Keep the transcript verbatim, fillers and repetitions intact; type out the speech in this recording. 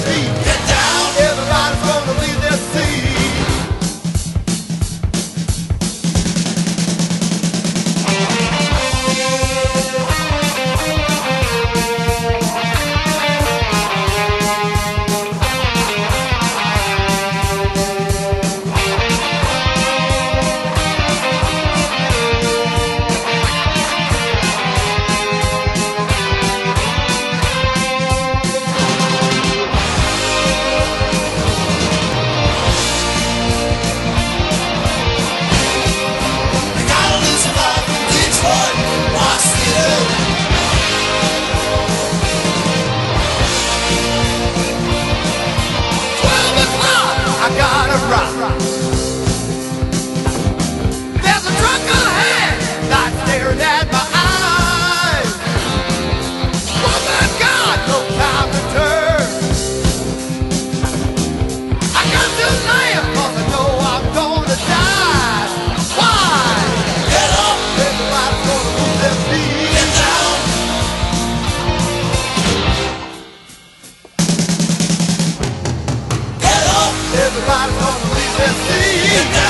feet. Get down. Everybody's gonna leave their seat. There's a truck ahead that's staring at my eyes. Woman, God, no time to turn. I got to laugh 'cause I know I'm gonna die. Why? Get up! Everybody's gonna move their feet. Get down! Get up! Everybody's gonna leave their seat. Get down!